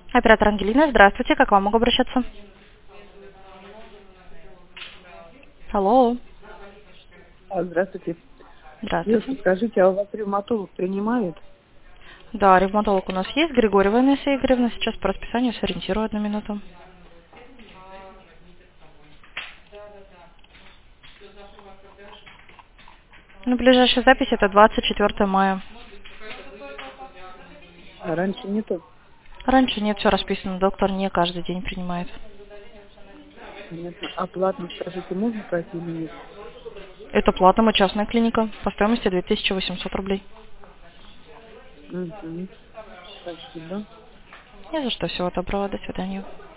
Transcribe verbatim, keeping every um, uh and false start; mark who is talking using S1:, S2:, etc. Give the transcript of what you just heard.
S1: Оператор Ангелина, здравствуйте, как к вам могу обращаться? Алло,
S2: А, Здравствуйте. Девушка,
S1: здравствуйте.
S2: скажите, а у вас ревматолог принимает?
S1: Да, ревматолог у нас есть, Григорьева Инесса Игоревна, сейчас по расписанию сориентирую одну минуту. Ну, ближайшая запись это двадцать четвёртое мая.
S2: А раньше нету?
S1: Раньше нет, все расписано, доктор не каждый день принимает.
S2: Понятно. А платно, скажите, можно пройти или нет?
S1: Это платная мы частная клиника, по стоимости две тысячи восемьсот рублей.
S2: Угу. Спасибо.
S1: Не за что, всего доброго, до свидания.